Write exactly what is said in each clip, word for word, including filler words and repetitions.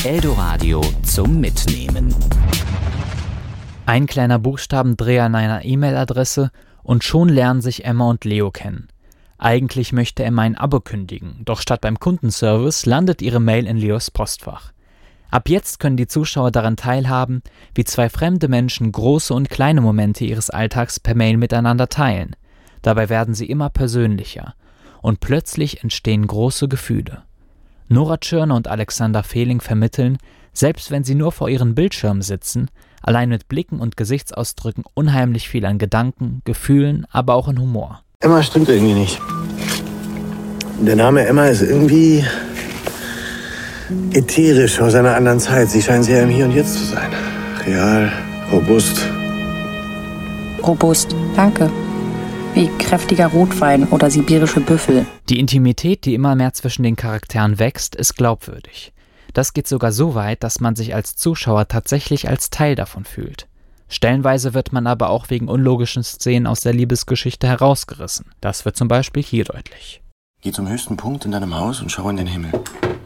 Eldoradio zum Mitnehmen. Ein kleiner Buchstabendreher an einer E-Mail-Adresse und schon lernen sich Emma und Leo kennen. Eigentlich möchte Emma ein Abo kündigen, doch statt beim Kundenservice landet ihre Mail in Leos Postfach. Ab jetzt können die Zuschauer daran teilhaben, wie zwei fremde Menschen große und kleine Momente ihres Alltags per Mail miteinander teilen. Dabei werden sie immer persönlicher und plötzlich entstehen große Gefühle. Nora Tschirner und Alexander Fehling vermitteln, selbst wenn sie nur vor ihren Bildschirmen sitzen, allein mit Blicken und Gesichtsausdrücken unheimlich viel an Gedanken, Gefühlen, aber auch in Humor. Emma stimmt irgendwie nicht. Der Name Emma ist irgendwie ätherisch aus einer anderen Zeit. Sie scheint sehr im Hier und Jetzt zu sein. Real, robust. Robust, danke. Wie kräftiger Rotwein oder sibirische Büffel. Die Intimität, die immer mehr zwischen den Charakteren wächst, ist glaubwürdig. Das geht sogar so weit, dass man sich als Zuschauer tatsächlich als Teil davon fühlt. Stellenweise wird man aber auch wegen unlogischen Szenen aus der Liebesgeschichte herausgerissen. Das wird zum Beispiel hier deutlich. Geh zum höchsten Punkt in deinem Haus und schau in den Himmel.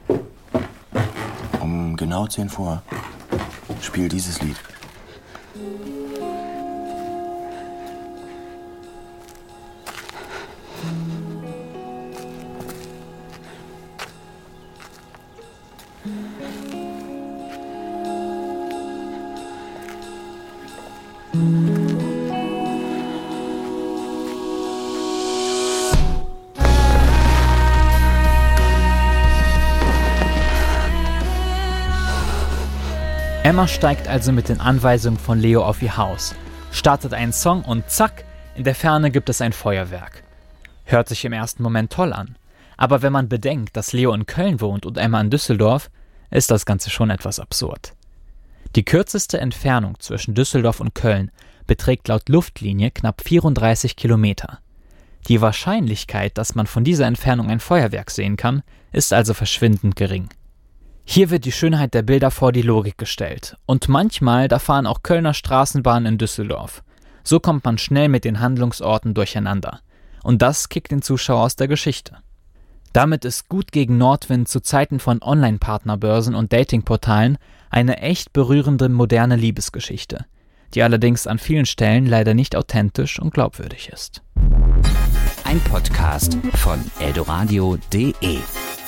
Um genau zehn vor spiel dieses Lied. Emma steigt also mit den Anweisungen von Leo auf ihr Haus, startet einen Song und zack, in der Ferne gibt es ein Feuerwerk. Hört sich im ersten Moment toll an, aber wenn man bedenkt, dass Leo in Köln wohnt und Emma in Düsseldorf, ist das Ganze schon etwas absurd. Die kürzeste Entfernung zwischen Düsseldorf und Köln beträgt laut Luftlinie knapp vierunddreißig Kilometer. Die Wahrscheinlichkeit, dass man von dieser Entfernung ein Feuerwerk sehen kann, ist also verschwindend gering. Hier wird die Schönheit der Bilder vor die Logik gestellt. Und manchmal, da fahren auch Kölner Straßenbahnen in Düsseldorf. So kommt man schnell mit den Handlungsorten durcheinander. Und das kickt den Zuschauer aus der Geschichte. Damit ist Gut gegen Nordwind zu Zeiten von Online-Partnerbörsen und Datingportalen eine echt berührende moderne Liebesgeschichte, die allerdings an vielen Stellen leider nicht authentisch und glaubwürdig ist. Ein Podcast von eldoradio punkt de.